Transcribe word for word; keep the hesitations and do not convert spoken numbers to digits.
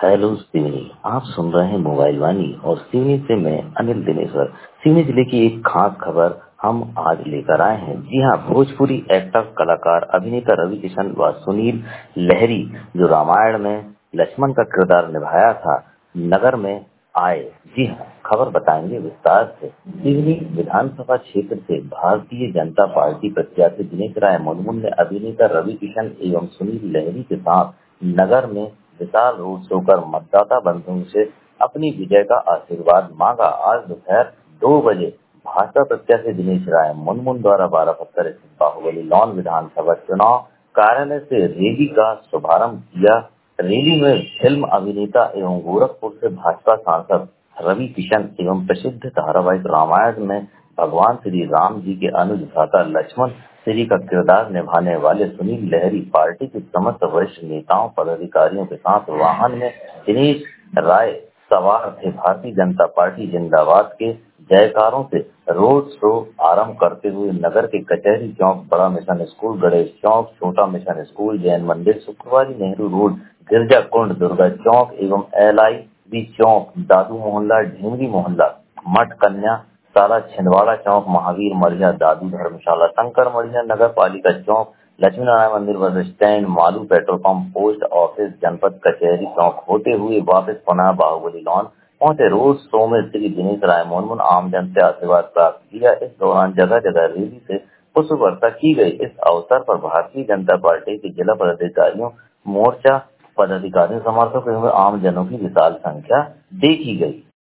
Hello Seoni, आप सुन रहे हैं मोबाइल वाणी और सिवनी से मैं अनिल दिनेश्वर। सिवनी जिले की एक खास खबर हम आज लेकर आए हैं। जी हाँ, भोजपुरी एक्टर, कलाकार, अभिनेता रवि किशन व सुनील लहरी जो रामायण में लक्ष्मण का किरदार निभाया था, नगर में आए। जी हाँ, खबर बताएंगे विस्तार से। सिवनी विधानसभा क्षेत्र से भारतीय जनता पार्टी प्रत्याशी दिनेश राय मुनमुन ने अभिनेता रवि किशन एवं सुनील लहरी के साथ नगर में विशाल रोड शो कर मतदाता बंधुओं से अपनी विजय का आशीर्वाद मांगा। आज दोपहर दो बजे भाजपा प्रत्याशी दिनेश राय मुनमुन द्वारा बारह पत्थर स्थित बाहुबली लॉन विधानसभा चुनाव कार्यालय से रैली का शुभारंभ किया। रैली में फिल्म अभिनेता एवं गोरखपुर से भाजपा सांसद रवि किशन एवं प्रसिद्ध धारावाहिक रामायण में भगवान श्री राम जी के अनुज भ्राता लक्ष्मण श्री का किरदार निभाने वाले सुनील लहरी पार्टी के समस्त वरिष्ठ नेताओं पदाधिकारियों के साथ वाहन में दिनेश राय सवार थे। भारतीय जनता पार्टी जिंदाबाद के जयकारों से रोड शो आरंभ करते हुए नगर के कचहरी चौक, बड़ा मिशन स्कूल, गणेश चौक, छोटा mission school, Jain Mandir, Shukrawari Nehru road, Girja Kund, Durga Chowk एवं एल आई बी चौक, दादू मोहल्ला, ढेंगरी मोहल्ला, मठ कन्या सारा, छिंदवाड़ा चौक, महावीर मढ़िया, दादू धर्मशाला, शंकर मढ़िया, नगर पालिका चौक, Lakshmi Narayan Mandir, bus stand, Malu petrol pump, post office, जनपद कचहरी चौक होते हुए वापस पुनः बाहुबली लॉन पहुंचे। रोड शो में श्री दिनेश राय मुनमुन आम जन से आशीर्वाद प्राप्त किया। इस दौरान जगह जगह रैली से पुष्प वर्षा की गई। इस अवसर पर भारतीय जनता पार्टी के जिला पदाधिकारियों, मोर्चा पदाधिकारियों, समर्थकों एवं आम जनों की विशाल संख्या देखी गई।